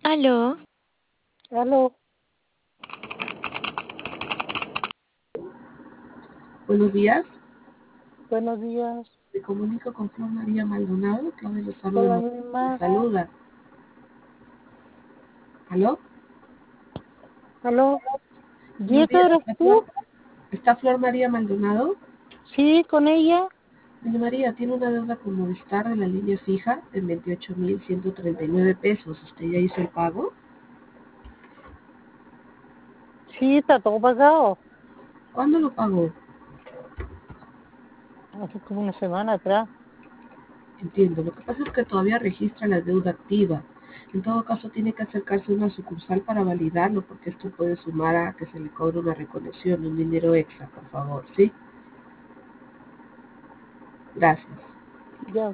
Aló, Aló, Buenos días, buenos días. me comunico con Flor María Maldonado, Claudia Lozano de Con la Moreno le misma. saluda. ¿Aló? Aló, Buenos Diego, días, ¿eres tú? ¿está Flor María Maldonado? Sí, con ella. Doña María, tiene una deuda con Movistar de la línea fija en 28.139 pesos. ¿Usted ya hizo el pago? Sí, está todo pagado. ¿Cuándo lo pagó? Hace como una semana atrás. Entiendo, lo que pasa es que todavía registra la deuda activa. En todo caso, tiene que acercarse a una sucursal para validarlo, porque esto puede sumar a que se le cobre una reconexión, un dinero extra, por favor, ¿sí? Gracias. Ya.